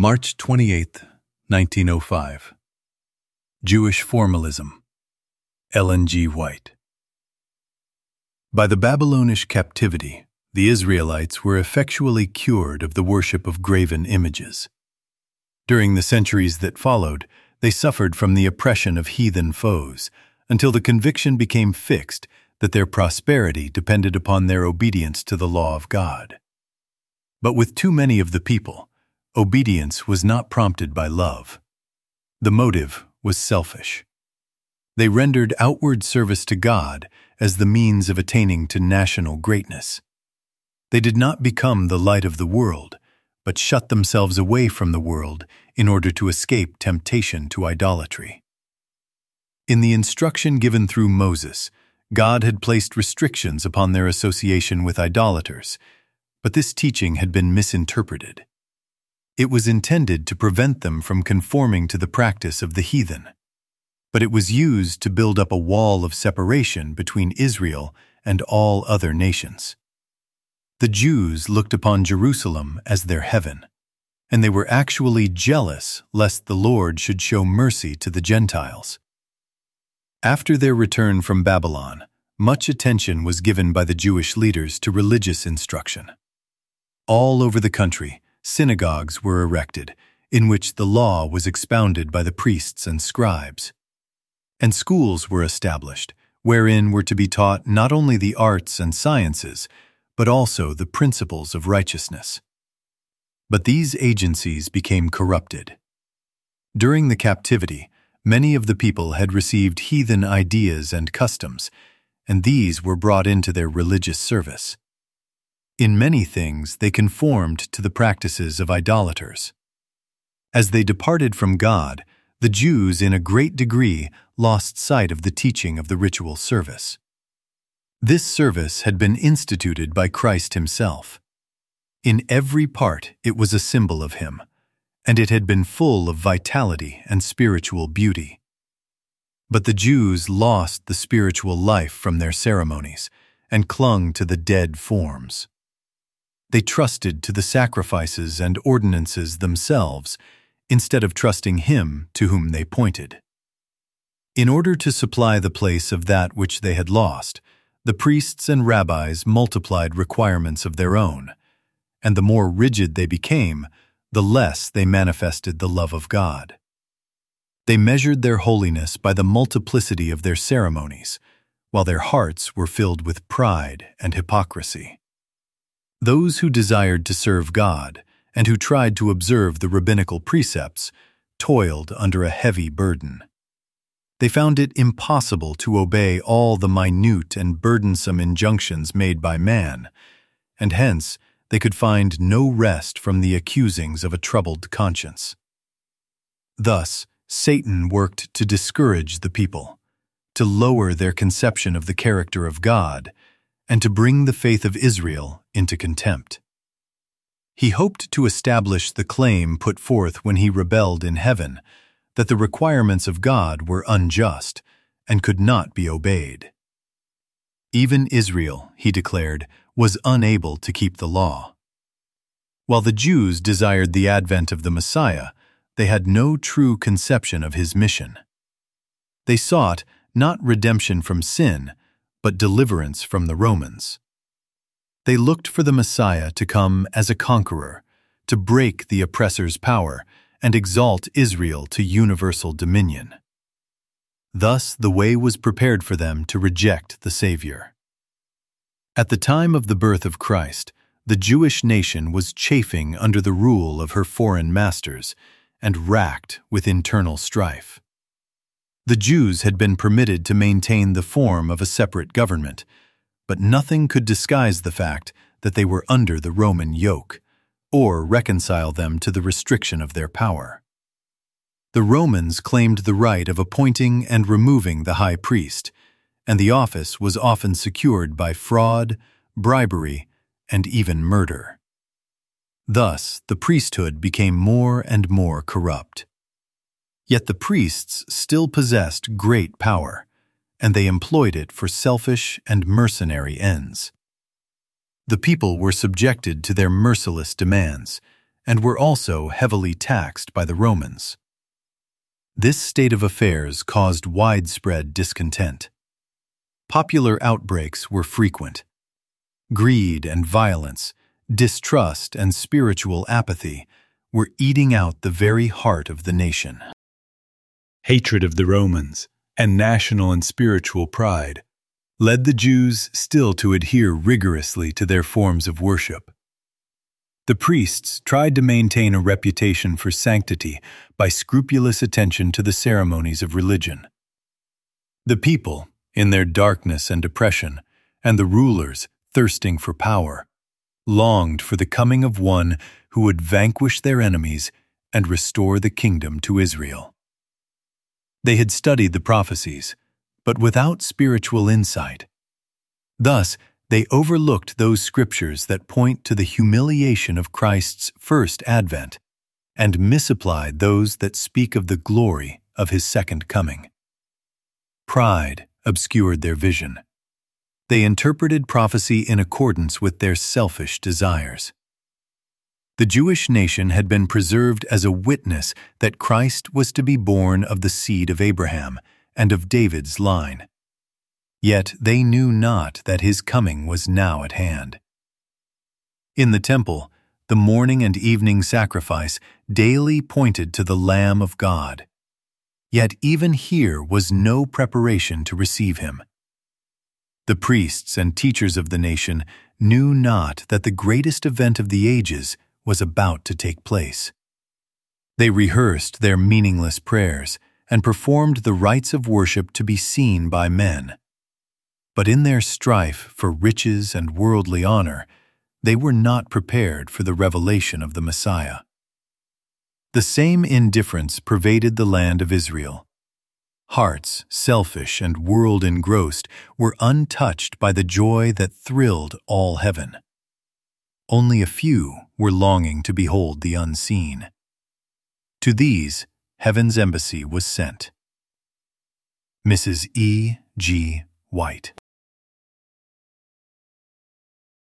March 28, 1905. Jewish Formalism. Ellen G. White. By the Babylonish captivity, the Israelites were effectually cured of the worship of graven images. During the centuries that followed, they suffered from the oppression of heathen foes, until the conviction became fixed that their prosperity depended upon their obedience to the law of God. But with too many of the people, obedience was not prompted by love. The motive was selfish. They rendered outward service to God as the means of attaining to national greatness. They did not become the light of the world, but shut themselves away from the world in order to escape temptation to idolatry. In the instruction given through Moses, God had placed restrictions upon their association with idolaters, but this teaching had been misinterpreted. It was intended to prevent them from conforming to the practice of the heathen, but it was used to build up a wall of separation between Israel and all other nations. The Jews looked upon Jerusalem as their heaven, and they were actually jealous lest the Lord should show mercy to the Gentiles. After their return from Babylon, much attention was given by the Jewish leaders to religious instruction. All over the country, synagogues were erected, in which the law was expounded by the priests and scribes. And schools were established, wherein were to be taught not only the arts and sciences, but also the principles of righteousness. But these agencies became corrupted. During the captivity, many of the people had received heathen ideas and customs, and these were brought into their religious service. In many things they conformed to the practices of idolaters. As they departed from God, the Jews in a great degree lost sight of the teaching of the ritual service. This service had been instituted by Christ himself. In every part it was a symbol of him, and it had been full of vitality and spiritual beauty. But the Jews lost the spiritual life from their ceremonies and clung to the dead forms. They trusted to the sacrifices and ordinances themselves instead of trusting him to whom they pointed. In order to supply the place of that which they had lost, the priests and rabbis multiplied requirements of their own, and the more rigid they became, the less they manifested the love of God. They measured their holiness by the multiplicity of their ceremonies, while their hearts were filled with pride and hypocrisy. Those who desired to serve God and who tried to observe the rabbinical precepts toiled under a heavy burden. They found it impossible to obey all the minute and burdensome injunctions made by man, and hence they could find no rest from the accusings of a troubled conscience. Thus, Satan worked to discourage the people, to lower their conception of the character of God, and to bring the faith of Israel into contempt. He hoped to establish the claim put forth when he rebelled in heaven, that the requirements of God were unjust and could not be obeyed. Even Israel, he declared, was unable to keep the law. While the Jews desired the advent of the Messiah, they had no true conception of his mission. They sought not redemption from sin, but deliverance from the Romans. They looked for the Messiah to come as a conqueror, to break the oppressor's power and exalt Israel to universal dominion. Thus the way was prepared for them to reject the Savior. At the time of the birth of Christ, the Jewish nation was chafing under the rule of her foreign masters and racked with internal strife. The Jews had been permitted to maintain the form of a separate government, but nothing could disguise the fact that they were under the Roman yoke, or reconcile them to the restriction of their power. The Romans claimed the right of appointing and removing the high priest, and the office was often secured by fraud, bribery, and even murder. Thus, the priesthood became more and more corrupt. Yet the priests still possessed great power, and they employed it for selfish and mercenary ends. The people were subjected to their merciless demands, and were also heavily taxed by the Romans. This state of affairs caused widespread discontent. Popular outbreaks were frequent. Greed and violence, distrust and spiritual apathy were eating out the very heart of the nation. Hatred of the Romans and national and spiritual pride led the Jews still to adhere rigorously to their forms of worship. The priests tried to maintain a reputation for sanctity by scrupulous attention to the ceremonies of religion. The people, in their darkness and oppression, and the rulers, thirsting for power, longed for the coming of one who would vanquish their enemies and restore the kingdom to Israel. They had studied the prophecies, but without spiritual insight. Thus, they overlooked those scriptures that point to the humiliation of Christ's first advent and misapplied those that speak of the glory of his second coming. Pride obscured their vision. They interpreted prophecy in accordance with their selfish desires. The Jewish nation had been preserved as a witness that Christ was to be born of the seed of Abraham and of David's line. Yet they knew not that his coming was now at hand. In the temple, the morning and evening sacrifice daily pointed to the Lamb of God. Yet even here was no preparation to receive him. The priests and teachers of the nation knew not that the greatest event of the ages was about to take place. They rehearsed their meaningless prayers and performed the rites of worship to be seen by men. But in their strife for riches and worldly honor, they were not prepared for the revelation of the Messiah. The same indifference pervaded the land of Israel. Hearts, selfish and world-engrossed, were untouched by the joy that thrilled all heaven. Only a few were longing to behold the unseen. To these, heaven's embassy was sent. Mrs. E. G. White.